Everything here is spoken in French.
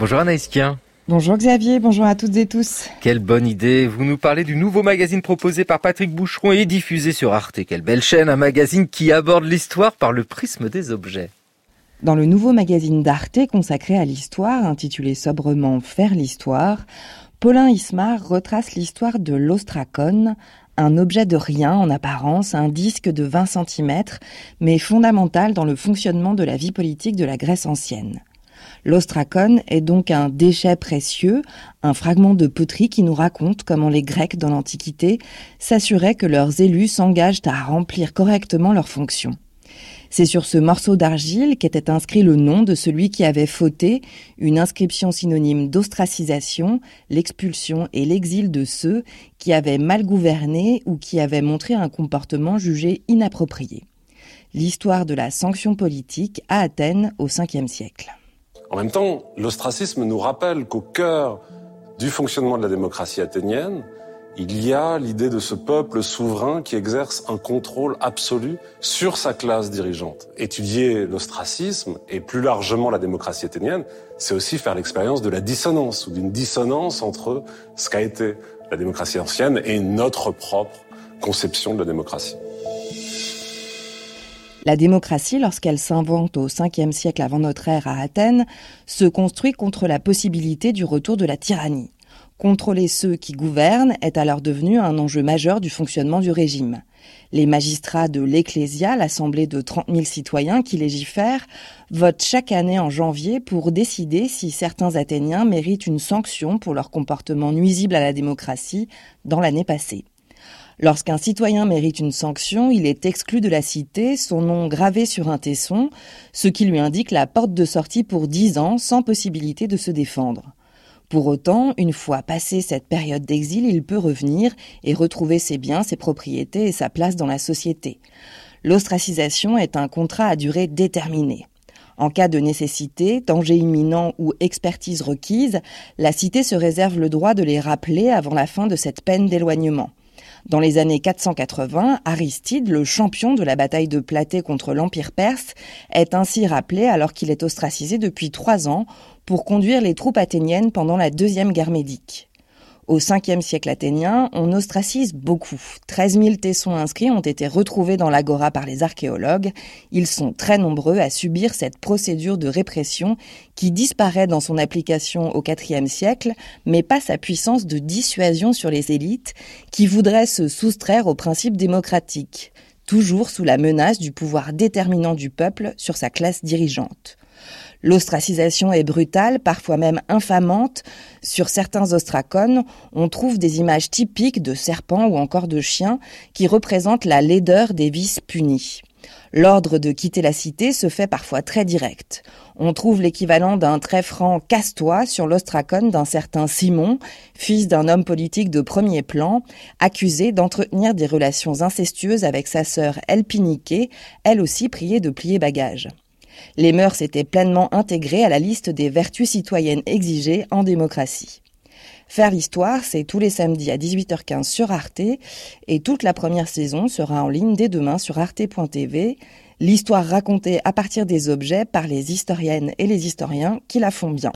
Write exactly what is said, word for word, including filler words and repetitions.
Bonjour Anaïs Kien. Bonjour Xavier, bonjour à toutes et tous. Quelle bonne idée, vous nous parlez du nouveau magazine proposé par Patrick Boucheron et diffusé sur Arte. Quelle belle chaîne, un magazine qui aborde l'histoire par le prisme des objets. Dans le nouveau magazine d'Arte consacré à l'histoire, intitulé sobrement « Faire l'histoire », Paulin Ismar retrace l'histoire de l'ostracon, un objet de rien en apparence, un disque de vingt centimètres, mais fondamental dans le fonctionnement de la vie politique de la Grèce ancienne. L'ostracon est donc un déchet précieux, un fragment de poterie qui nous raconte comment les Grecs dans l'Antiquité s'assuraient que leurs élus s'engagent à remplir correctement leurs fonctions. C'est sur ce morceau d'argile qu'était inscrit le nom de celui qui avait fauté, une inscription synonyme d'ostracisation, l'expulsion et l'exil de ceux qui avaient mal gouverné ou qui avaient montré un comportement jugé inapproprié. L'histoire de la sanction politique à Athènes au cinquième siècle. En même temps, l'ostracisme nous rappelle qu'au cœur du fonctionnement de la démocratie athénienne, il y a l'idée de ce peuple souverain qui exerce un contrôle absolu sur sa classe dirigeante. Étudier l'ostracisme et plus largement la démocratie athénienne, c'est aussi faire l'expérience de la dissonance ou d'une dissonance entre ce qu'a été la démocratie ancienne et notre propre conception de la démocratie. La démocratie, lorsqu'elle s'invente au cinquième siècle avant notre ère à Athènes, se construit contre la possibilité du retour de la tyrannie. Contrôler ceux qui gouvernent est alors devenu un enjeu majeur du fonctionnement du régime. Les magistrats de l'Ecclésia, l'assemblée de trente mille citoyens qui légifèrent, votent chaque année en janvier pour décider si certains Athéniens méritent une sanction pour leur comportement nuisible à la démocratie dans l'année passée. Lorsqu'un citoyen mérite une sanction, il est exclu de la cité, son nom gravé sur un tesson, ce qui lui indique la porte de sortie pour dix ans sans possibilité de se défendre. Pour autant, une fois passée cette période d'exil, il peut revenir et retrouver ses biens, ses propriétés et sa place dans la société. L'ostracisation est un contrat à durée déterminée. En cas de nécessité, danger imminent ou expertise requise, la cité se réserve le droit de les rappeler avant la fin de cette peine d'éloignement. Dans les années quatre cent quatre-vingts, Aristide, le champion de la bataille de Platée contre l'Empire perse, est ainsi rappelé alors qu'il est ostracisé depuis trois ans pour conduire les troupes athéniennes pendant la Deuxième Guerre médique. Au cinquième siècle athénien, on ostracise beaucoup. treize mille tessons inscrits ont été retrouvés dans l'agora par les archéologues. Ils sont très nombreux à subir cette procédure de répression qui disparaît dans son application au quatrième siècle, mais pas sa puissance de dissuasion sur les élites qui voudraient se soustraire aux principes démocratiques, toujours sous la menace du pouvoir déterminant du peuple sur sa classe dirigeante. L'ostracisation est brutale, parfois même infamante. Sur certains ostracones, on trouve des images typiques de serpents ou encore de chiens qui représentent la laideur des vices punis. L'ordre de quitter la cité se fait parfois très direct. On trouve l'équivalent d'un très franc « casse-toi » sur l'ostracone d'un certain Simon, fils d'un homme politique de premier plan, accusé d'entretenir des relations incestueuses avec sa sœur Elpiniké, elle aussi priée de plier bagages. Les mœurs étaient pleinement intégrées à la liste des vertus citoyennes exigées en démocratie. Faire l'histoire, c'est tous les samedis à dix-huit heures quinze sur Arte et toute la première saison sera en ligne dès demain sur arte point t v. L'histoire racontée à partir des objets par les historiennes et les historiens qui la font bien.